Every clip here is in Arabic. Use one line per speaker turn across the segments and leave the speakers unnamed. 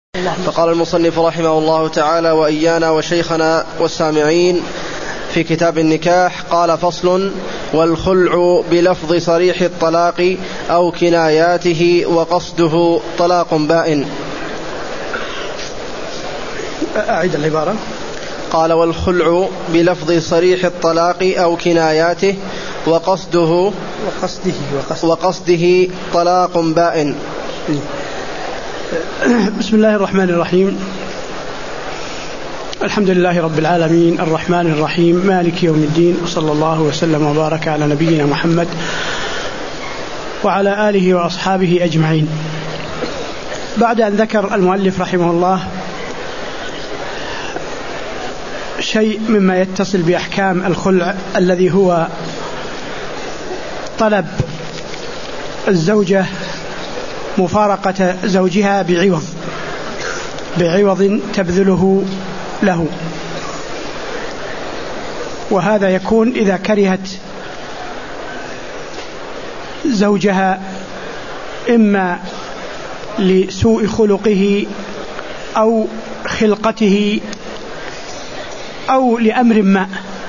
فقال المصنف رحمه الله تعالى: وإيانا وشيخنا والسامعين في كتاب النكاح. قال: فصل: والخلع بلفظ صريح الطلاق أو كناياته وقصده طلاق بائن.
أعيد العبارة.
قال: والخلع بلفظ صريح الطلاق أو كناياته وقصده طلاق بائن.
بسم الله الرحمن الرحيم. الحمد لله رب العالمين الرحمن الرحيم مالك يوم الدين، وصلى الله وسلم وبارك على نبينا محمد وعلى آله وأصحابه أجمعين. بعد أن ذكر المؤلف رحمه الله شيء مما يتصل بأحكام الخلع الذي هو طلب الزوجة مفارقة زوجها بعوض تبذله له، وهذا يكون إذا كرهت زوجها إما لسوء خلقه أو خلقته أو لأمر ما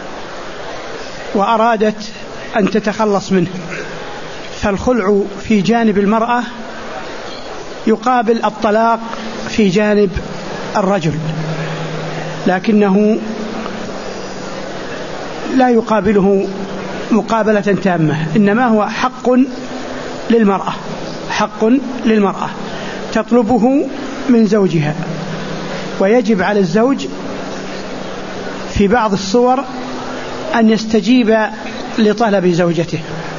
وأرادت أن تتخلص منه. فالخلع في جانب المرأة يقابل الطلاق في جانب الرجل، لكنه لا يقابله مقابلة تامة، إنما هو حق للمرأة تطلبه من زوجها، ويجب على الزوج في بعض الصور أن يستجيب لطلب زوجته.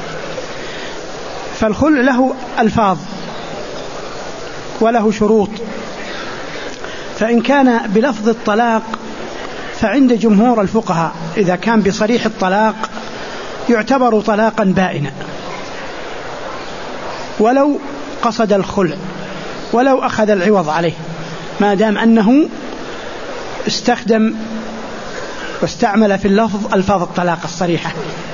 فالخلع له ألفاظ وله شروط، فإن كان بلفظ الطلاق فعند جمهور الفقهاء إذا كان بصريح الطلاق يعتبر طلاقا بائنا، ولو قصد الخلع ولو أخذ العوض عليه، ما دام أنه استخدم واستعمل في اللفظ ألفاظ الطلاق الصريحة،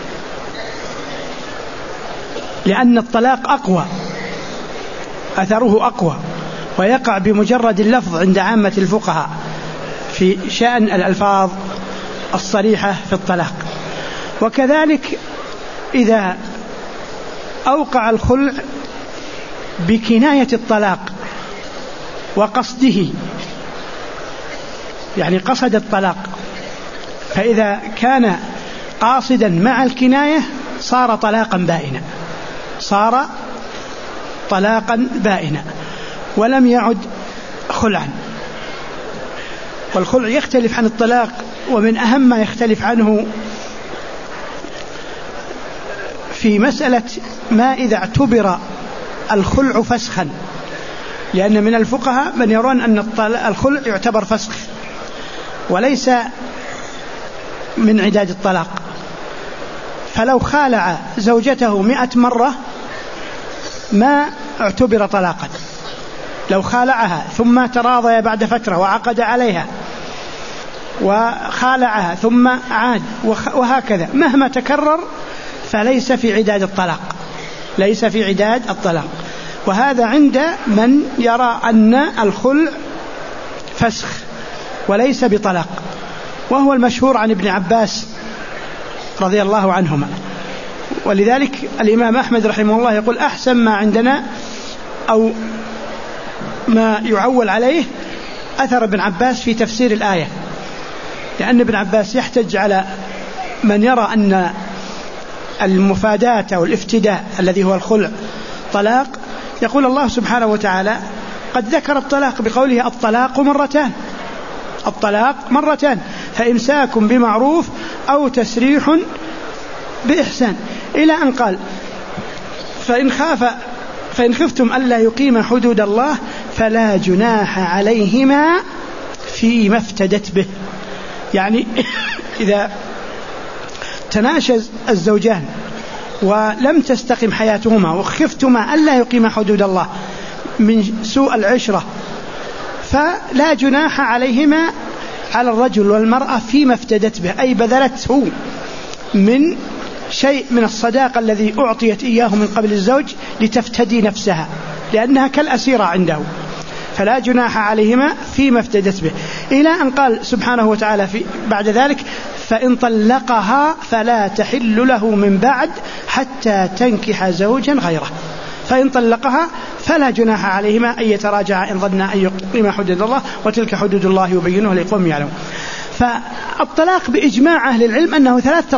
لأن الطلاق أقوى، أثره أقوى، ويقع بمجرد اللفظ عند عامة الفقهاء في شأن الألفاظ الصريحة في الطلاق. وكذلك إذا أوقع الخلع بكناية الطلاق وقصده، يعني قصد الطلاق، فإذا كان قاصدا مع الكناية صار طلاقا بائنا ولم يعد خلعا. والخلع يختلف عن الطلاق، ومن أهم ما يختلف عنه في مسألة ما إذا اعتبر الخلع فسخا، لأن من الفقهاء من يرون أن الخلع يعتبر فسخ وليس من عداد الطلاق، فلو خالع زوجته 100 مرة ما اعتبر طلاقا. لو خالعها ثم تراضى بعد فترة وعقد عليها وخالعها ثم عاد وهكذا مهما تكرر فليس في عداد الطلاق. وهذا عند من يرى أن الخلع فسخ وليس بطلاق، وهو المشهور عن ابن عباس رضي الله عنهما. ولذلك الإمام أحمد رحمه الله يقول: أحسن ما عندنا أو ما يعول عليه أثر ابن عباس في تفسير الآية، لأن ابن عباس يحتج على من يرى أن المفاداة أو الافتداء الذي هو الخلع طلاق. يقول الله سبحانه وتعالى قد ذكر الطلاق بقوله: الطلاق مرتان فإمساك بمعروف أو تسريح بإحسان، إلى أن قال: فإن خفتم ألا يقيم حدود الله فلا جناح عليهما فيما افتدت به. يعني إذا تناشز الزوجان ولم تستقم حياتهما وخفتما ألا يقيم حدود الله من سوء العشرة فلا جناح عليهما على الرجل والمرأة فيما افتدت به، أي بذلته من شيء من الصداقة الذي أعطيت إياه من قبل الزوج لتفتدي نفسها، لأنها كالأسيرة عنده، فلا جناح عليهما فيما افتدت به، إلى أن قال سبحانه وتعالى بعد ذلك فإن طلقها فلا تحل له من بعد حتى تنكح زوجا غيره. فإن طلقها فلا جناح عليهما أن يتراجعا إن ظنا أن يقيما حدود الله وتلك حدود الله يبينها لقوم يعلمون. فالطلاق بإجماع أهل العلم أنه 3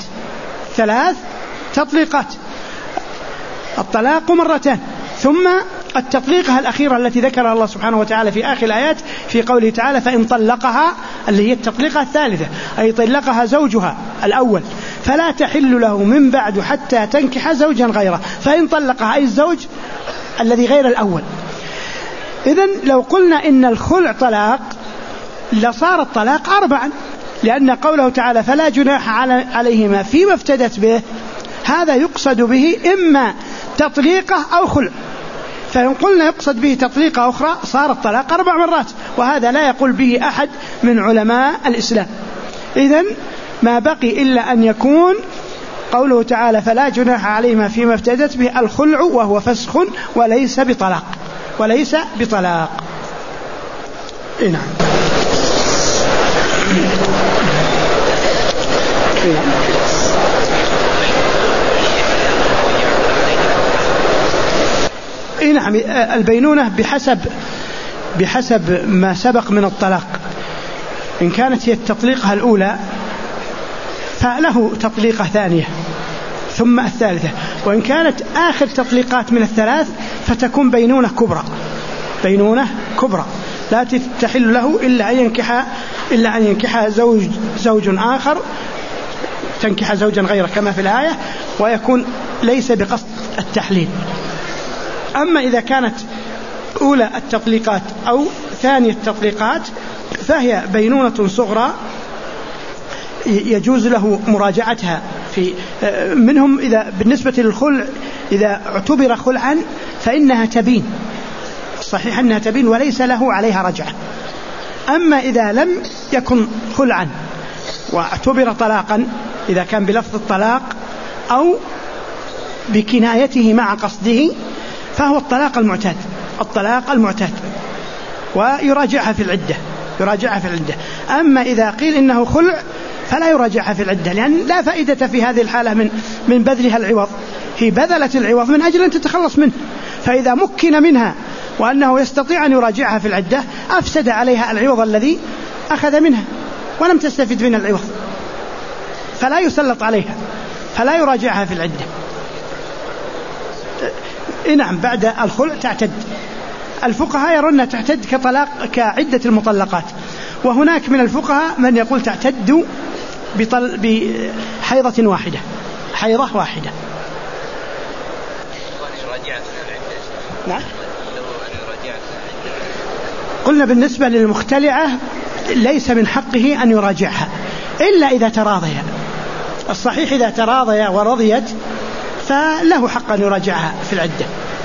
تطليقات، الطلاق مرتان، ثم التطليقة الأخيرة التي ذكرها الله سبحانه وتعالى في آخر الآيات في قوله تعالى فإن طلقها، اللي هي التطليقة الثالثة، أي طلقها زوجها الأول فلا تحل له من بعد حتى تنكح زوجا غيره. فإن طلقها أي الزوج الذي غير الأول. إذن لو قلنا إن الخلع طلاق لصار الطلاق 4، لأن قوله تعالى فلا جناح عليهما فيما افتدت به، هذا يقصد به إما تطليقة أو خلع. فإن قلنا يقصد به تطليقة أخرى صار الطلاق 4 مرات، وهذا لا يقول به أحد من علماء الإسلام. إذن ما بقي إلا أن يكون قوله تعالى فلا جناح عليهما فيما افتدت به الخلع، وهو فسخ وليس بطلاق. نعم. نعم، البينونة بحسب ما سبق من الطلاق. إن كانت هي التطليقة الأولى فله تطليقة ثانية ثم الثالثة، وإن كانت آخر تطليقات من ال3 فتكون بينونة كبرى لا تحل له إلا أن ينكح زوج آخر، تنكح زوجا غيره كما في الآية، ويكون ليس بقصد التحليل. أما إذا كانت أولى التطليقات أو ثانية التطليقات فهي بينونة صغرى يجوز له مراجعتها منهم. إذا بالنسبة للخلع إذا اعتبر خلعا فإنها تبين، صحيح أنها تبين وليس له عليها رجعة. أما إذا لم يكن خلعا واعتبر طلاقا، إذا كان بلفظ الطلاق أو بكنايته مع قصده، فهو الطلاق المعتاد ويراجعها في العدة. أما إذا قيل إنه خلع فلا يراجعها في العدة، لأن لا فائدة في هذه الحالة من بذلها العوض. هي بذلت العوض من أجل أن تتخلص منه، فإذا مكن منها وأنه يستطيع أن يراجعها في العدة أفسد عليها العوض الذي أخذ منها ولم تستفد من العوض، فلا يسلط عليها، فلا يراجعها في العدة. نعم، بعد الخلع تعتد. الفقهاء يرون تعتد كعدة المطلقات، وهناك من الفقهاء من يقول تعتد بحيضة واحدة. نعم. قلنا بالنسبة للمختلعة ليس من حقه أن يراجعها إلا إذا تراضيا. الصحيح إذا تراضيا ورضيت فله حق أن يراجعها في العدة.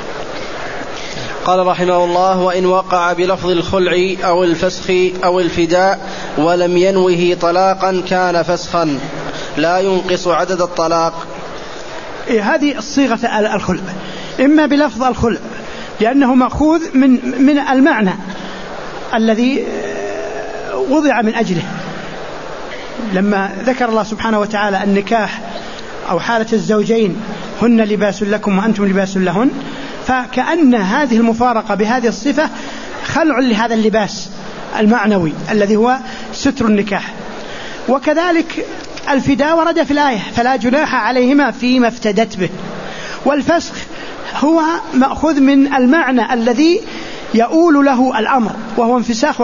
قال رحمه الله: وإن وقع بلفظ الخلع أو الفسخ أو الفداء ولم ينوه طلاقا كان فسخا لا ينقص عدد الطلاق.
هذه الصيغة الخلع إما بلفظ الخلع لأنه مأخوذ من المعنى الذي وضع من أجله. لما ذكر الله سبحانه وتعالى النكاح أو حالة الزوجين هن لباس لكم وأنتم لباس لهن، فكأن هذه المفارقة بهذه الصفة خلع لهذا اللباس المعنوي الذي هو ستر النكاح. وكذلك الفداء ورد في الآية فلا جناح عليهما فيما افتدت به. والفسخ هو مأخوذ من المعنى الذي يؤول له الأمر، وهو انفساخ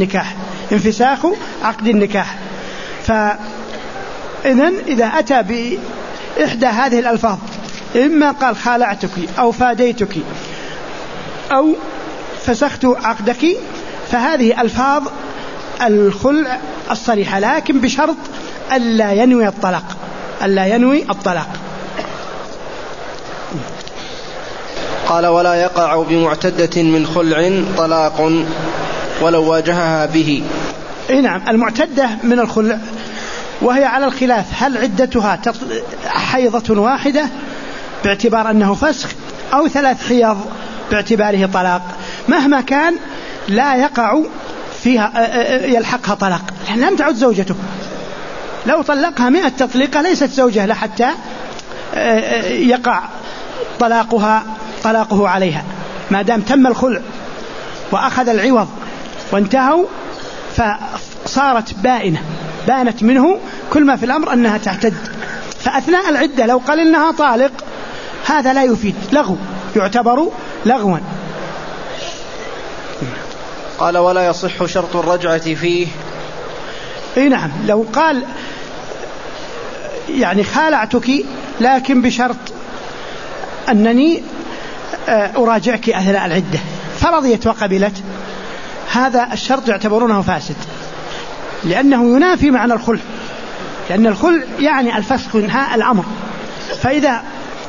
عقد النكاح. فإذن إذا أتى بإحدى هذه الألفاظ إما قال خالعتك أو فاديتك أو فسخت عقدك، فهذه ألفاظ الخلع الصريحة، لكن بشرط ألا ينوي الطلاق.
قال: ولا يقع بمعتدة من خلع طلاق ولو واجهها به.
نعم، المعتدة من الخلع وهي على الخلاف، هل عدتها حيضة واحدة باعتبار أنه فسخ أو 3 حيض باعتباره طلاق؟ مهما كان لا يقع فيها يلحقها طلاق، لأن لم تعد زوجته. لو طلقها 100 تطليقة ليست زوجة له حتى يقع طلاقه عليها، ما دام تم الخلع وأخذ العوض وانتهوا فصارت بانت منه. كل ما في الأمر أنها تعتد، فأثناء العدة لو قال إنها طالق هذا لا يفيد، لغو، يعتبر لغوا.
قال ولا يصح شرط الرجعة فيه.
اي نعم، لو قال يعني خالعتك لكن بشرط أنني أراجعك أثناء العدة، فرضيت وقبلت، هذا الشرط يعتبرونه فاسد، لأنه ينافي معنى الخلع، لأن الخلع يعني الفسخ وانهاء الأمر. فإذا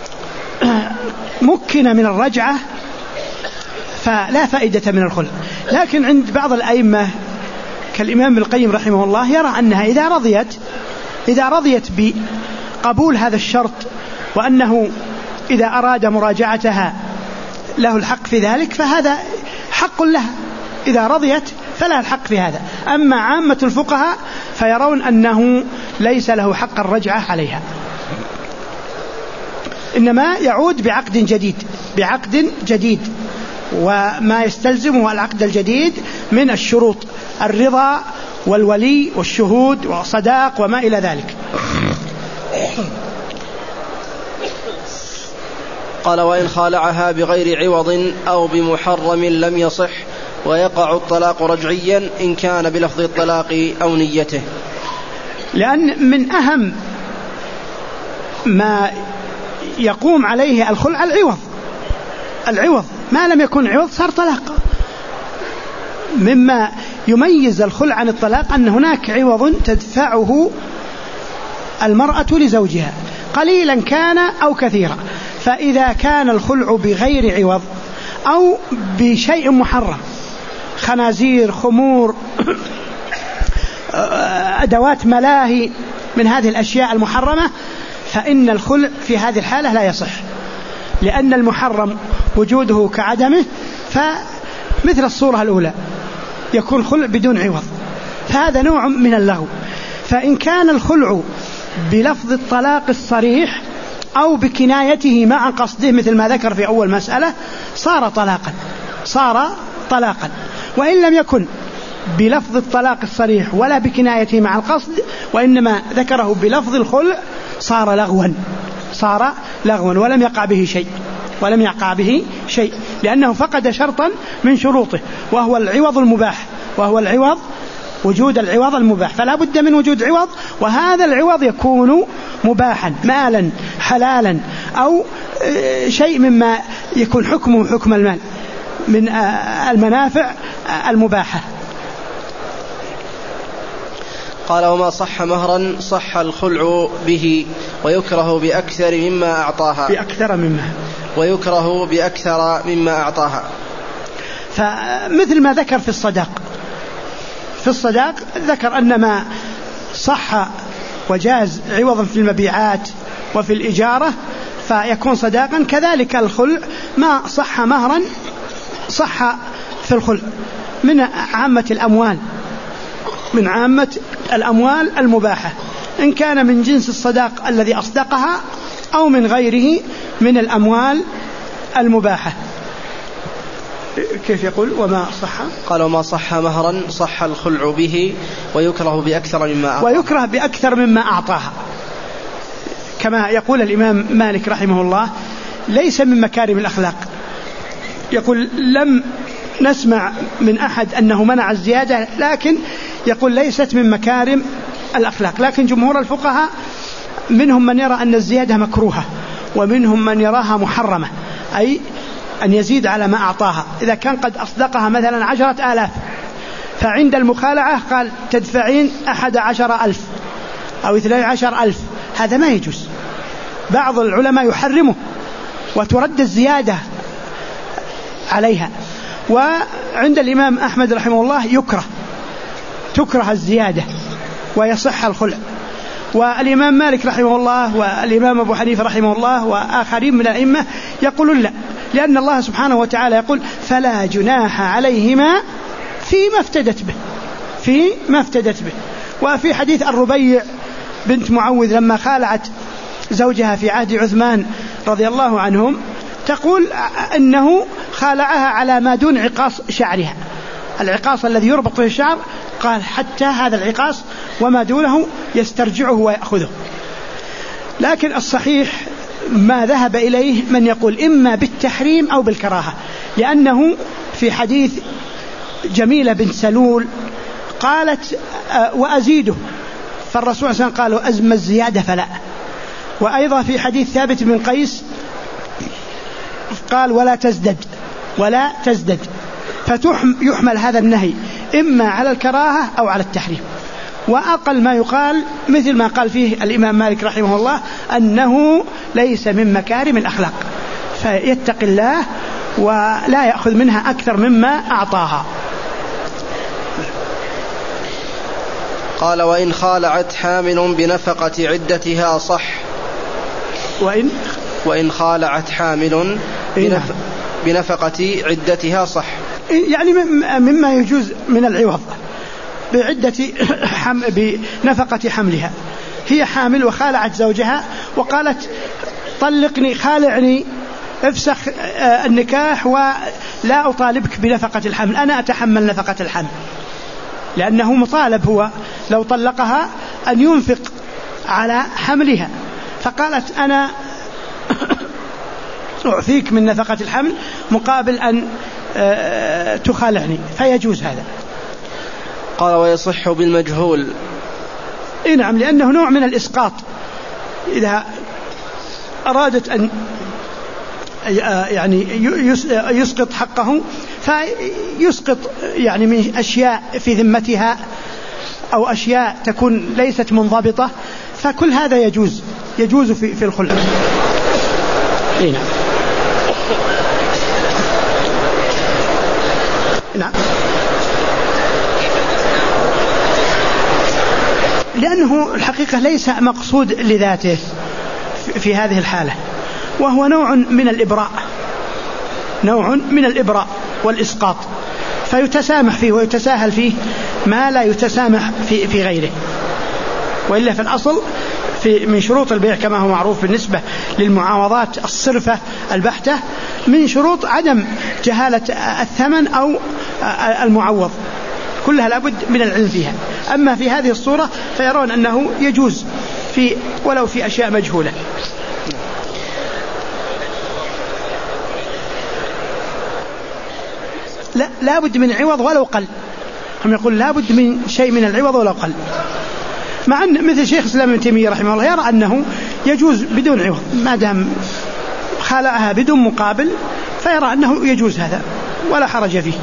مكن من الرجعة فلا فائدة من الخلع. لكن عند بعض الأئمة كالإمام ابن القيم رحمه الله يرى أنها إذا رضيت بقبول هذا الشرط، وأنه إذا أراد مراجعتها له الحق في ذلك، فهذا حق لها، إذا رضيت فلا الحق في هذا. أما عامة الفقهاء فيرون أنه ليس له حق الرجعة عليها، إنما يعود بعقد جديد، وما يستلزمه العقد الجديد من الشروط الرضا والولي والشهود والصداق وما إلى ذلك.
قال وإن خالعها بغير عوض أو بمحرم لم يصح، ويقع الطلاق رجعيا إن كان بلفظ الطلاق أو نيته.
لأن من أهم ما يقوم عليه الخلع العوض، ما لم يكن عوض صار طلاق. مما يميز الخلع عن الطلاق أن هناك عوض تدفعه المرأة لزوجها قليلا كان أو كثيرا. فإذا كان الخلع بغير عوض أو بشيء محرم، خنازير، خمور، أدوات ملاهي، من هذه الأشياء المحرمة، فإن الخلع في هذه الحالة لا يصح، لأن المحرم وجوده كعدمه. فمثل الصورة الأولى يكون خلع بدون عوض، فهذا نوع من اللغو. فإن كان الخلع بلفظ الطلاق الصريح أو بكنايته مع قصده مثل ما ذكر في أول مسألة صار طلاقا. وإن لم يكن بلفظ الطلاق الصريح ولا بكنايته مع القصد، وإنما ذكره بلفظ الخلع، صار لغوا ولم يقع به شيء، لأنه فقد شرطا من شروطه، وهو وجود العوض المباح. فلا بد من وجود عوض، وهذا العوض يكون مباحا، مالا حلالا، أو شيء مما يكون حكمه حكم المال من المنافع المباحة.
قال وما صح مهرا صح الخلع به، ويكره بأكثر مما أعطاها.
فمثل ما ذكر في الصداق ذكر أن ما صح وجاز عوضا في المبيعات وفي الإجارة فيكون صداقا، كذلك الخلع ما صح مهرا صح في الخلع من عامة الأموال المباحة، إن كان من جنس الصداق الذي أصدقها أو من غيره من الأموال المباحة. كيف يقول وما صح؟
قال وما صح مهرا صح الخلع به، ويكره بأكثر مما أعطاها. كما يقول الإمام مالك رحمه الله ليس من مكارم الأخلاق، يقول لم نسمع من أحد أنه منع الزيادة، لكن يقول ليست من مكارم الأخلاق. لكن جمهور الفقهاء منهم من يرى أن الزيادة مكروهة، ومنهم من يراها محرمة، أي أن يزيد على ما أعطاها. إذا كان قد أصدقها مثلا 10,000، فعند المخالعة قال تدفعين 11,000 أو 12,000، هذا ما يجوز. بعض العلماء يحرمه وترد الزيادة عليها. وعند الإمام أحمد رحمه الله تكره الزيادة ويصح الخلع. والإمام مالك رحمه الله والإمام أبو حنيفة رحمه الله وآخرين من الأئمة يقولون لا، لأن الله سبحانه وتعالى يقول فلا جناح عليهما
فيما افتدت به. وفي حديث الربيع بنت معوذ لما خالعت زوجها في عهد عثمان رضي الله عنهم تقول أنه خالعها على ما دون عقاص شعرها، العقاص الذي يربط به الشعر، قال حتى هذا العقاص وما دونه يسترجعه ويأخذه. لكن الصحيح ما ذهب إليه من يقول إما بالتحريم أو بالكراهة، لأنه في حديث جميلة بنت سلول قالت وأزيده، فالرسول صلى الله عليه وسلم قال أزم الزيادة فلا. وأيضا في حديث ثابت بن قيس قال ولا تزدد، فيحمل هذا النهي إما على الكراهة أو على التحريم. وأقل ما يقال مثل ما قال فيه الإمام مالك رحمه الله أنه ليس من مكارم الأخلاق، فيتق الله ولا يأخذ منها أكثر مما أعطاها.
قال وإن خالعت حامل بنفقة عدتها صح. وإن خالعت حامل بنفقة عدتها صح،
يعني مما يجوز من العوض بنفقة حملها. هي حامل وخالعت زوجها وقالت طلقني خالعني افسخ النكاح ولا أطالبك بنفقة الحمل، أنا أتحمل نفقة الحمل، لأنه مطالب هو لو طلقها أن ينفق على حملها، فقالت أنا أعفيك من نفقة الحمل مقابل أن تخالعني، فيجوز هذا.
قال ويصح بالمجهول.
نعم، لأنه نوع من الإسقاط، إذا أرادت أن يعني يسقط حقه فيسقط يعني من أشياء في ذمتها أو أشياء تكون ليست منضبطة، فكل هذا يجوز في الخلع. نعم، لأنه الحقيقة ليس مقصود لذاته في هذه الحالة، وهو نوع من الإبراء والإسقاط، فيتسامح فيه ويتساهل فيه ما لا يتسامح في غيره. وإلا في الأصل من شروط البيع كما هو معروف بالنسبة للمعاوضات الصرفة البحتة من شروط عدم جهالة الثمن أو المعوض، كلها لابد من العلم فيها. أما في هذه الصورة فيرون أنه يجوز ولو في أشياء مجهولة. لا بد من عوض ولو قل، هم يقول لا بد من شيء من العوض ولو قل، مع أن مثل شيخ الإسلام ابن تيمية رحمه الله يرى أنه يجوز بدون عوض، ما دام خلعها بدون مقابل فيرى أنه يجوز هذا ولا حرج فيه.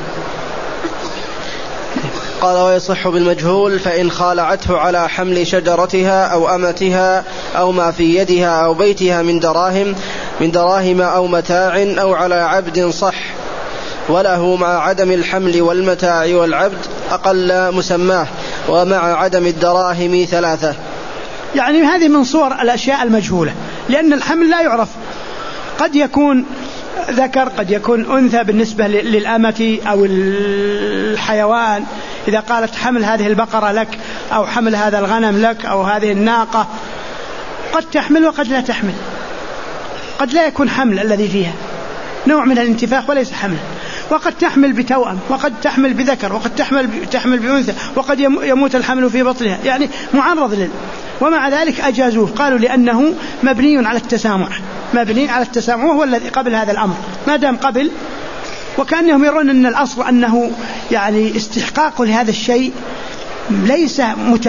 قال ويصح بالمجهول فإن خالعته على حمل شجرتها أو أمتها أو ما في يدها أو بيتها من دراهم أو متاع أو على عبد صح، وله مع عدم الحمل والمتاع والعبد أقل مسماه، ومع عدم الدراهم 3.
يعني هذه من صور الأشياء المجهولة، لأن الحمل لا يعرف، قد يكون ذكر قد يكون أنثى بالنسبة للأمة أو الحيوان، إذا قالت حمل هذه البقرة لك أو حمل هذا الغنم لك أو هذه الناقة، قد تحمل وقد لا تحمل، قد لا يكون حمل الذي فيها نوع من الانتفاخ وليس حمل، وقد تحمل بتوأم وقد تحمل بذكر وقد تحمل بأنثى وقد يموت الحمل في بطنها، يعني معرض ومع ذلك أجازوه، قالوا لأنه مبني على التسامح وهو الذي قبل هذا الأمر، ما دام قبل. وكأنهم يرون أن الأصل أنه يعني استحقاق لهذا الشيء ليس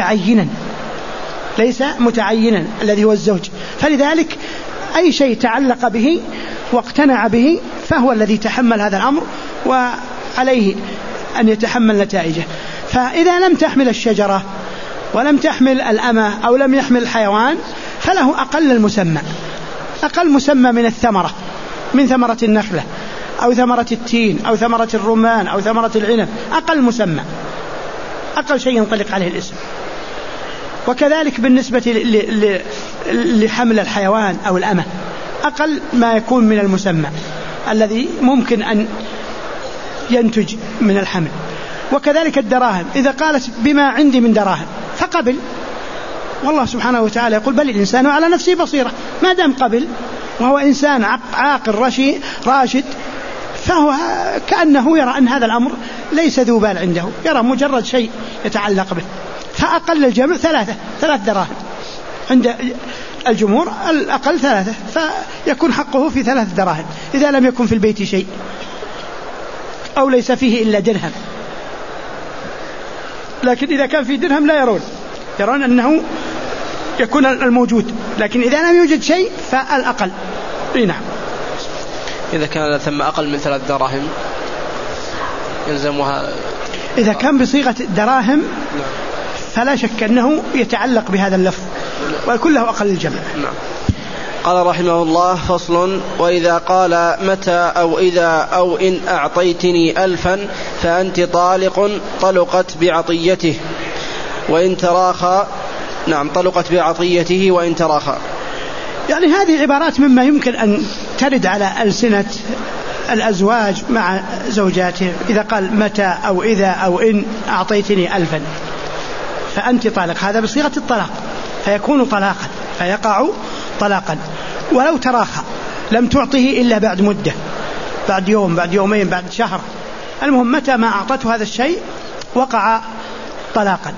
متعينا الذي هو الزوج، فلذلك أي شيء تعلق به واقتنع به فهو الذي تحمل هذا الأمر وعليه أن يتحمل نتائجه. فإذا لم تحمل الشجرة ولم تحمل الأمة أو لم يحمل الحيوان فله أقل مسمى من الثمرة، من ثمرة النخلة أو ثمرة التين أو ثمرة الرمان أو ثمرة العنب، أقل مسمى، أقل شيء ينطلق عليه الاسم. وكذلك بالنسبة لحمل الحيوان أو الأمة أقل ما يكون من المسمى الذي ممكن أن ينتج من الحمل. وكذلك الدراهم إذا قالت بما عندي من دراهم فقبل، والله سبحانه وتعالى يقول بل الإنسان على نفسه بصيرة، ما دام قبل وهو إنسان عاقل راشد فهو كأنه يرى أن هذا الأمر ليس ذو بال عنده، يرى مجرد شيء يتعلق به. فأقل الجمع 3 دراهم عند الجمهور، الأقل 3، فيكون حقه في 3 دراهم إذا لم يكن في البيت شيء أو ليس فيه إلا درهم. لكن إذا كان في درهم لا يرون أنه يكون الموجود، لكن إذا لم يوجد شيء فالأقل. نعم.
إذا كان ثم أقل من 3 دراهم يلزمها،
إذا كان بصيغة دراهم فلا شك أنه يتعلق بهذا اللفظ وكله أقل الجمع.
نعم. قال رحمه الله: فصل: وإذا قال متى أو إذا أو إن أعطيتني 1000 فأنت طالق، طلقت بعطيته وإن تراخى. نعم، طلقت بعطيته وإن تراخى.
يعني هذه عبارات مما يمكن أن ترد على ألسنة الأزواج مع زوجاتهم. إذا قال متى أو إذا أو إن أعطيتني 1000 فأنت طالق، هذا بصيغة الطلاق فيكون طلاقا، فيقع طلاقا. ولو تراخى لم تعطه إلا بعد مدة، بعد يوم، بعد يومين، بعد شهر، المهم متى ما أعطته هذا الشيء وقع طلاقا.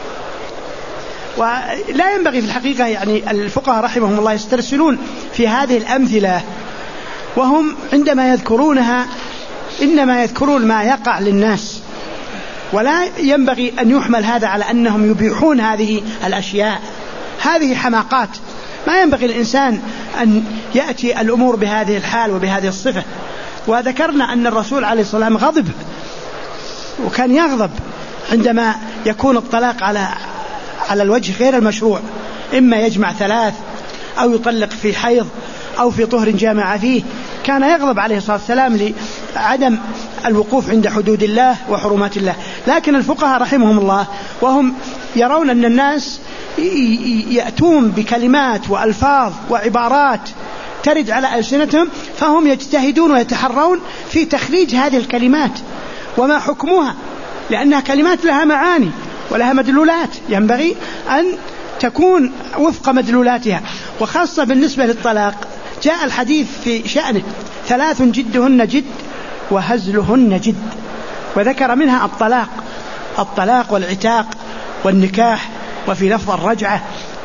ولا ينبغي في الحقيقة، يعني الفقهاء رحمهم الله يسترسلون في هذه الأمثلة، وهم عندما يذكرونها إنما يذكرون ما يقع للناس، ولا ينبغي أن يحمل هذا على أنهم يبيحون هذه الأشياء. هذه حماقات، ما ينبغي الإنسان أن يأتي الأمور بهذه الحال وبهذه الصفة. وذكرنا أن الرسول عليه الصلاة والسلام غضب، وكان يغضب عندما يكون الطلاق على الوجه غير المشروع، إما يجمع 3 أو يطلق في حيض أو في طهر جامع فيه، كان يغضب عليه الصلاة والسلام لعدم الوقوف عند حدود الله وحرمات الله. لكن الفقهاء رحمهم الله وهم يرون أن الناس يأتون بكلمات وألفاظ وعبارات ترد على ألسنتهم، فهم يجتهدون ويتحرون في تخريج هذه الكلمات وما حكمها، لأنها كلمات لها معاني ولها مدلولات ينبغي أن تكون وفق مدلولاتها. وخاصة بالنسبة للطلاق جاء الحديث في شأنه: 3 جدهن جد وهزلهن جد، وذكر منها الطلاق والعتاق والنكاح، وفي لفظ الرجعة.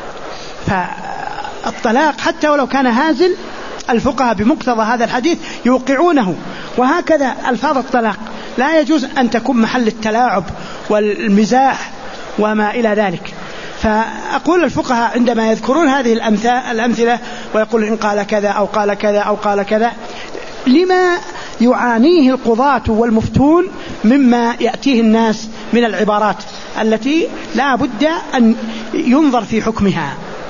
فالطلاق حتى ولو كان هازل الفقهاء بمقتضى هذا الحديث يوقعونه. وهكذا ألفاظ الطلاق لا يجوز أن تكون محل التلاعب والمزاح وما إلى ذلك. فأقول الفقهاء عندما يذكرون هذه الأمثلة ويقول إن قال كذا أو قال كذا أو قال كذا، لما يعانيه القضاة والمفتون مما يأتيه الناس من العبارات التي لا بد أن ينظر في حكمها.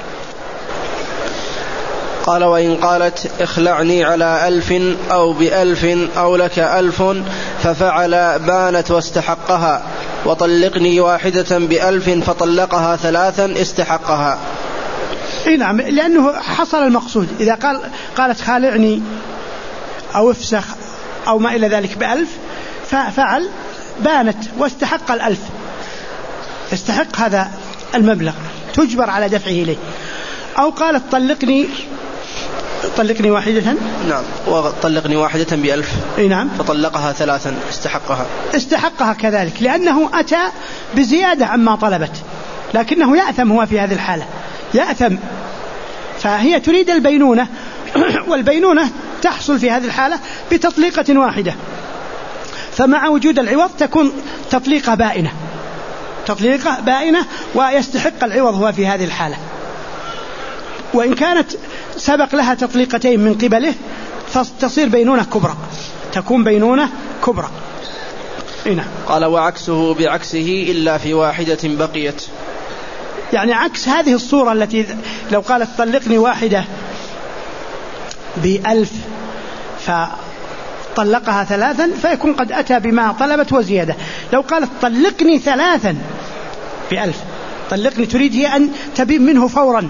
قال: وإن قالت اخلعني على 1000 أو ب1000 أو لك 1000 ففعل بانت واستحقها، وطلقني 1 ب1000 فطلقها 3 استحقها.
نعم، لأنه حصل المقصود. إذا قالت خالعني أو افسخ أو ما إلى ذلك ب1000 ففعل بانت واستحق 1000، استحق هذا المبلغ، تجبر على دفعه إليه. أو قالت طلقني 1.
نعم، وطلقني 1 ب1000.
نعم،
فطلقها 3
استحقها كذلك، لأنه أتى بزيادة عما طلبت، لكنه يأثم هو في هذه الحالة، يأثم. فهي تريد البينونة، والبينونة تحصل في هذه الحالة بتطليقة واحدة، فمع وجود العوض تكون تطليقة بائنة ويستحق العوض هو في هذه الحالة. وإن كانت سبق لها تطليقتين من قبله فتصير بينونة كبرى، تكون بينونة كبرى. نعم.
قال: وعكسه بعكسه إلا في 1 بقيت.
يعني عكس هذه الصورة التي لو قالت طلقني 1 ب1000 فطلقها 3 فيكون قد أتى بما طلبت وزيادة. لو قالت طلقني 3 ب1000، طلقني تريد هي أن تبين منه فورا،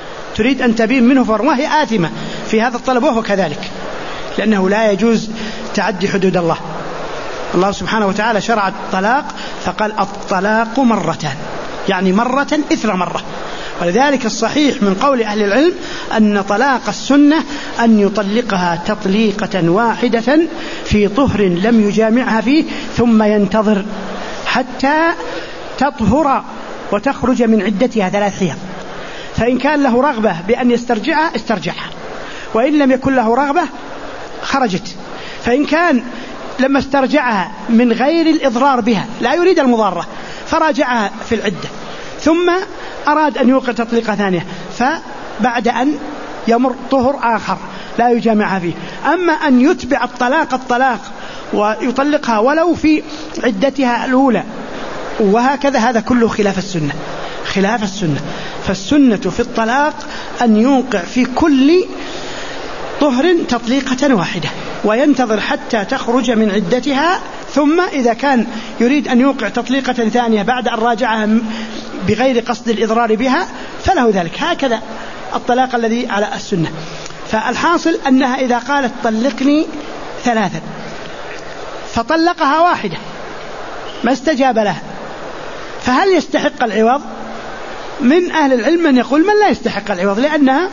وهي آثمة في هذا الطلب، وهو كذلك، لأنه لا يجوز تعدي حدود الله. الله سبحانه وتعالى شرع الطلاق فقال الطلاق مرتان، يعني مرة إثر مرة. ولذلك الصحيح من قول أهل العلم أن طلاق السنة أن يطلقها تطليقة واحدة في طهر لم يجامعها فيه، ثم ينتظر حتى تطهر وتخرج من عدتها 3 حيض، فإن كان له رغبة بأن يسترجعها استرجعها، وإن لم يكن له رغبة خرجت. فإن كان لما استرجعها من غير الإضرار بها لا يريد المضارة فراجعها في العدة، ثم أراد أن يوقع تطليقة ثانية، فبعد أن يمر طهر آخر لا يجامعها فيه. أما أن يتبع الطلاق ويطلقها ولو في عدتها الأولى وهكذا، هذا كله خلاف السنة، خلاف السنة. فالسنة في الطلاق أن يوقع في كل طهر تطليقة واحدة وينتظر حتى تخرج من عدتها، ثم إذا كان يريد أن يوقع تطليقة ثانية بعد أن راجعها بغير قصد الإضرار بها فله ذلك. هكذا الطلاق الذي على السنة. فالحاصل أنها إذا قالت طلقني 3 فطلقها واحدة ما استجاب لها، فهل يستحق العوض؟ من أهل العلم من يقول من لا يستحق العوض، لأنها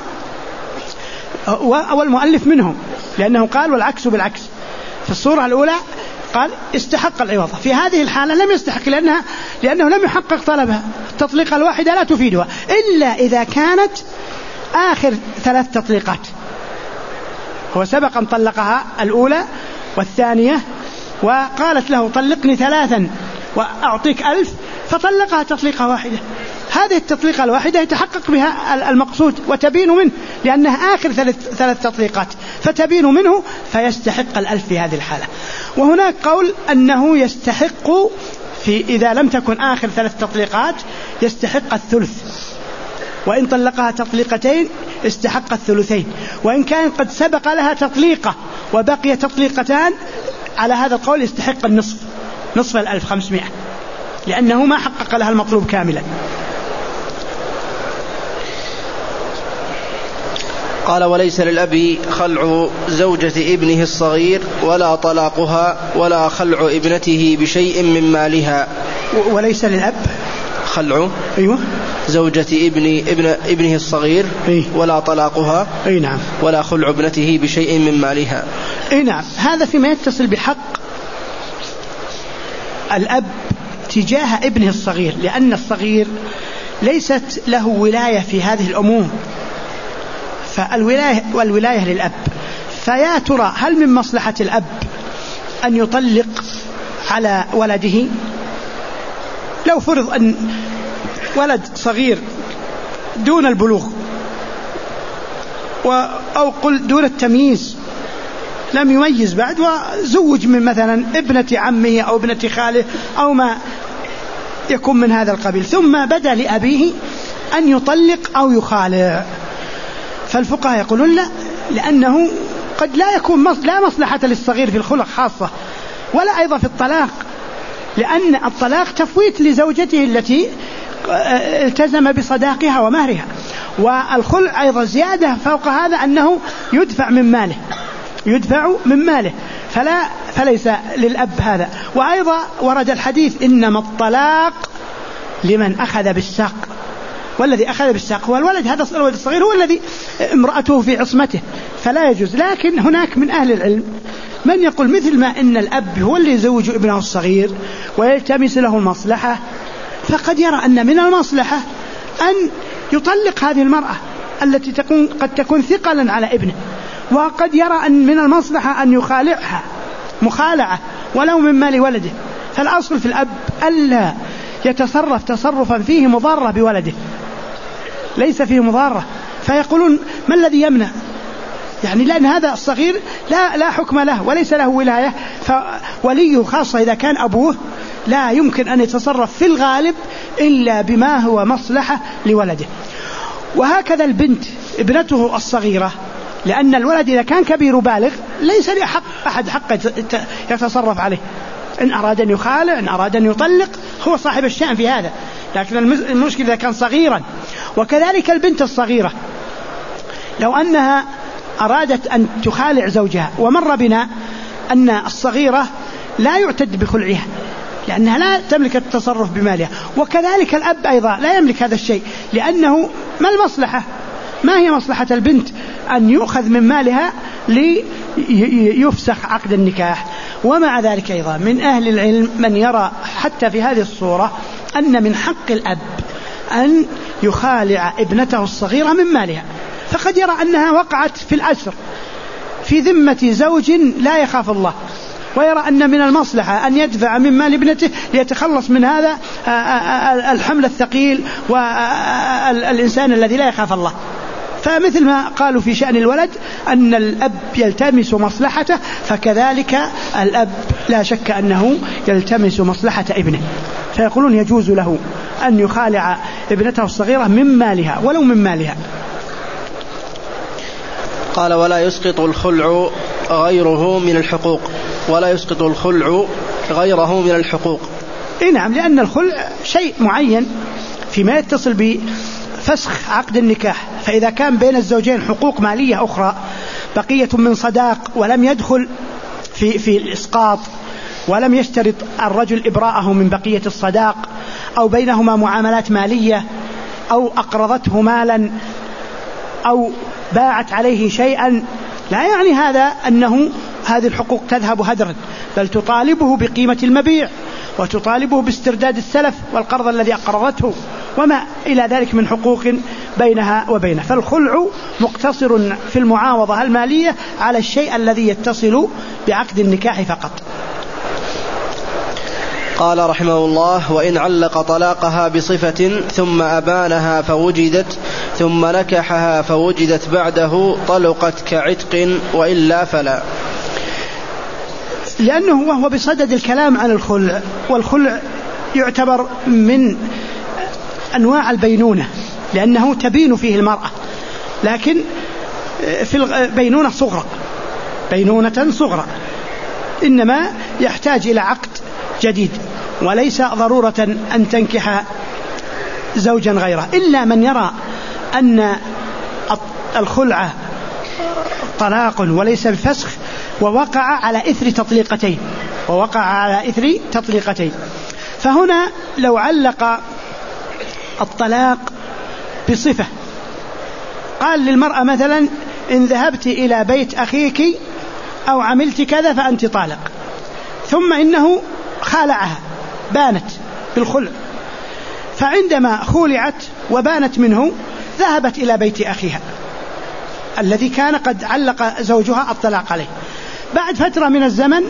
والمؤلف منهم، لأنه قال والعكس بالعكس. في الصورة الأولى قال استحق العوض، في هذه الحالة لم يستحق لأنه لم يحقق طلبها. التطليقة الواحدة لا تفيدها إلا إذا كانت آخر 3 تطليقات. هو سبق أن طلقها الأولى والثانية وقالت له طلقني 3 وأعطيك 1000، فطلقها تطليقة واحدة. هذه التطليقة الواحدة يتحقق بها المقصود وتبين منه، لأنها آخر 3 تطليقات فتبين منه، فيستحق 1000 في هذه الحالة. وهناك قول أنه يستحق إذا لم تكن آخر 3 تطليقات يستحق الثلث، وإن طلقها تطليقتين استحق الثلثين، وإن كان قد سبق لها تطليقة وبقي تطليقتان على هذا القول يستحق النصف، نصف 1500، لأنه ما حقق لها المطلوب كاملا.
قال وليس للأب خلع زوجة ابنه الصغير ولا طلاقها ولا خلع ابنته بشيء من مالها.
وليس للأب
خلع
أيوة
زوجة ابنه الصغير ولا طلاقها
نعم
ولا خلع ابنته بشيء من مالها.
نعم. هذا فيما يتصل بحق الأب تجاه ابنه الصغير، لأن الصغير ليست له ولاية في هذه الأمور، والولاية للأب. فيا ترى هل من مصلحة الأب أن يطلق على ولده؟ لو فرض أن ولد صغير دون البلوغ أو قل دون التمييز لم يميز بعد وزوج من مثلا ابنة عمه أو ابنة خاله أو ما يكون من هذا القبيل، ثم بدا لأبيه أن يطلق أو يخالع، فالفقهاء يقولون لا، لأنه قد لا يكون لا مصلحة للصغير في الخلع خاصة ولا أيضا في الطلاق، لأن الطلاق تفويت لزوجته التي التزم بصداقها ومهرها، والخلع أيضا زيادة فوق هذا أنه يدفع من ماله فليس للأب هذا. وأيضا ورد الحديث إنما الطلاق لمن أخذ بالساق، والذي أخذ بالساق هو الولد، هذا الولد الصغير هو الذي امرأته في عصمته فلا يجوز. لكن هناك من أهل العلم من يقول مثل ما إن الأب هو اللي يزوج ابنه الصغير ويلتمس له المصلحة، فقد يرى أن من المصلحة أن يطلق هذه المرأة التي قد تكون ثقلا على ابنه، وقد يرى أن من المصلحة أن يخالعها مخالعة ولو من مال ولده. فالأصل في الأب ألا يتصرف تصرفا فيه مضارة بولده، ليس فيه مضارة، فيقولون ما الذي يمنع؟ يعني لأن هذا الصغير لا حكم له وليس له ولاية، فوليه خاصة إذا كان أبوه لا يمكن أن يتصرف في الغالب إلا بما هو مصلحة لولده. وهكذا البنت ابنته الصغيرة، لأن الولد إذا كان كبير بالغ ليس أحد حق يتصرف عليه، إن أراد أن يخالع إن أراد أن يطلق هو صاحب الشأن في هذا، لكن المشكلة إذا كان صغيرا. وكذلك البنت الصغيرة لو أنها أرادت أن تخالع زوجها، ومر بنا أن الصغيرة لا يعتد بخلعها لأنها لا تملك التصرف بمالها. وكذلك الأب أيضا لا يملك هذا الشيء، لأنه ما المصلحة؟ ما هي مصلحة البنت أن يؤخذ من مالها ليفسخ عقد النكاح؟ ومع ذلك أيضا من أهل العلم من يرى حتى في هذه الصورة أن من حق الأب أن يخالع ابنته الصغيرة من مالها، فقد يرى أنها وقعت في الأسر في ذمة زوج لا يخاف الله، ويرى أن من المصلحة أن يدفع من مال ابنته ليتخلص من هذا الحمل الثقيل والإنسان الذي لا يخاف الله. فمثل ما قالوا في شأن الولد أن الأب يلتمس مصلحته، فكذلك الأب لا شك أنه يلتمس مصلحة ابنه، فيقولون يجوز له أن يخالع ابنته الصغيرة من مالها ولو من مالها.
قال ولا يسقط الخلع غيره من الحقوق، ولا يسقط الخلع غيره من الحقوق.
نعم، لأن الخلع شيء معين فيما يتصل بفسخ عقد النكاح، فإذا كان بين الزوجين حقوق مالية أخرى بقية من صداق ولم يدخل في الإسقاط ولم يشترط الرجل إبراءه من بقية الصداق، أو بينهما معاملات مالية أو أقرضته مالا أو باعت عليه شيئا، لا يعني هذا أنه هذه الحقوق تذهب هدرا، بل تطالبه بقيمة المبيع وتطالبه باسترداد السلف والقرض الذي أقرضته وما إلى ذلك من حقوق بينها وبينه. فالخلع مقتصر في المعاوضة المالية على الشيء الذي يتصل بعقد النكاح فقط.
قال رحمه الله وإن علق طلاقها بصفة ثم أبانها فوجدت ثم نكحها فوجدت بعده طلقت كعتق وإلا فلا.
لأنه وهو بصدد الكلام عن الخلع، والخلع يعتبر من أنواع البينونة لأنه تبين فيه المرأة، لكن في البينونة صغرى، بينونة صغرى، إنما يحتاج إلى عقد جديد، وليس ضرورة أن تنكح زوجا غيره، إلا من يرى أن الخلع طلاق وليس بفسخ ووقع على إثر تطليقتين. فهنا لو علق الطلاق بصفة، قال للمرأة مثلا إن ذهبت إلى بيت أخيك أو عملت كذا فأنت طالق، ثم إنه خالعها بانت بالخلع، فعندما خولعت وبانت منه ذهبت إلى بيت أخيها الذي كان قد علق زوجها الطلاق عليه. بعد فترة من الزمن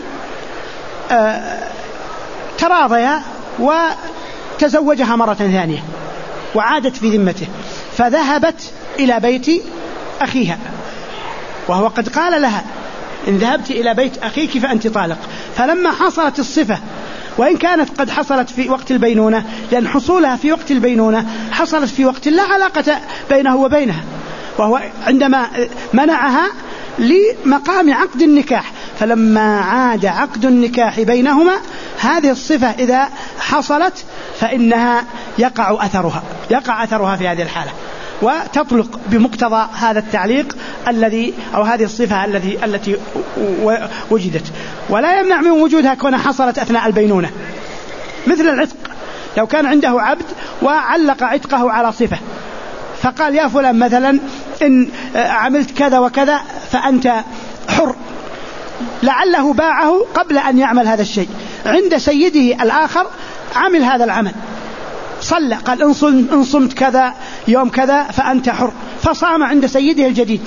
تراضيا وتزوجها مرة ثانية وعادت في ذمته، فذهبت إلى بيت أخيها وهو قد قال لها إن ذهبت إلى بيت أخيك فأنت طالق. فلما حصلت الصفة، وإن كانت قد حصلت في وقت البينونة، لأن حصولها في وقت البينونة حصلت في وقت لا علاقة بينه وبينها، وهو عندما منعها لمقام عقد النكاح، فلما عاد عقد النكاح بينهما هذه الصفة إذا حصلت فإنها يقع أثرها في هذه الحالة، وتطلق بمقتضى هذا التعليق الذي أو هذه الصفة التي وجدت، ولا يمنع من وجودها كونها حصلت أثناء البينونة. مثل العتق، لو كان عنده عبد وعلق عتقه على صفة فقال يا فلان مثلا إن عملت كذا وكذا فأنت حر، لعله باعه قبل أن يعمل هذا الشيء، عند سيده الآخر عمل هذا العمل، صلى قال إن صمت كذا يوم كذا فأنت حر، فصام عند سيده الجديد،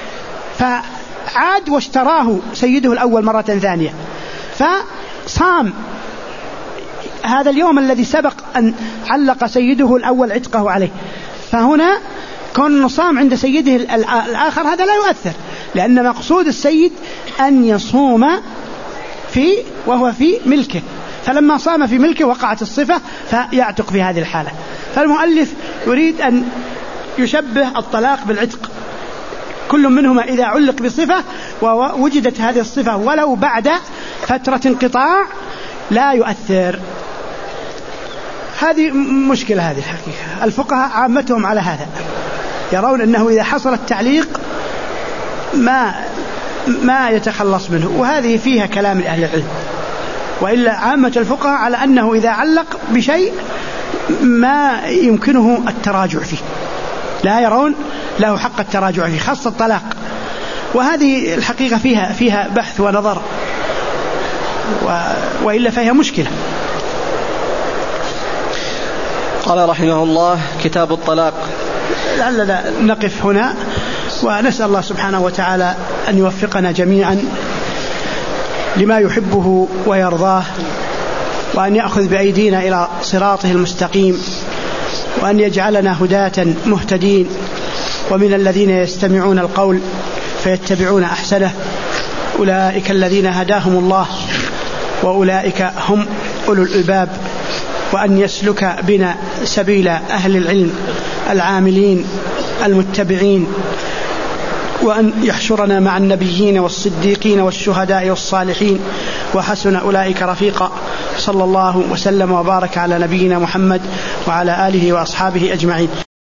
فعاد واشتراه سيده الأول مرة ثانية، فصام هذا اليوم الذي سبق أن علق سيده الأول عتقه عليه. فهنا كون صام عند سيده الآخر هذا لا يؤثر، لأن مقصود السيد أن يصوم وهو في ملكه، فلما صام في ملكه وقعت الصفة فيعتق في هذه الحالة. فالمؤلف يريد أن يشبه الطلاق بالعتق، كل منهما إذا علق بصفة ووجدت هذه الصفة ولو بعد فترة انقطاع لا يؤثر. هذه مشكلة، هذه الحقيقة الفقهاء عامتهم على هذا، يرون أنه إذا حصل التعليق ما يتخلص منه، وهذه فيها كلام لأهل العلم. وإلا عامة الفقهاء على أنه إذا علق بشيء ما يمكنه التراجع فيه، لا يرون له حق التراجع فيه، خاصة الطلاق. وهذه الحقيقة فيها بحث ونظر، وإلا فهي مشكلة.
قال رحمه الله: كتاب الطلاق.
لعلنا نقف هنا، ونسأل الله سبحانه وتعالى أن يوفقنا جميعا لما يحبه ويرضاه، وأن يأخذ بأيدينا إلى صراطه المستقيم، وأن يجعلنا هداة مهتدين، ومن الذين يستمعون القول فيتبعون أحسنه، أولئك الذين هداهم الله وأولئك هم أولو الألباب. وأن يسلك بنا سبيل أهل العلم العاملين المتبعين، وأن يحشرنا مع النبيين والصديقين والشهداء والصالحين، وحسن أولئك رفيقا. صلى الله وسلم وبارك على نبينا محمد وعلى آله وأصحابه أجمعين.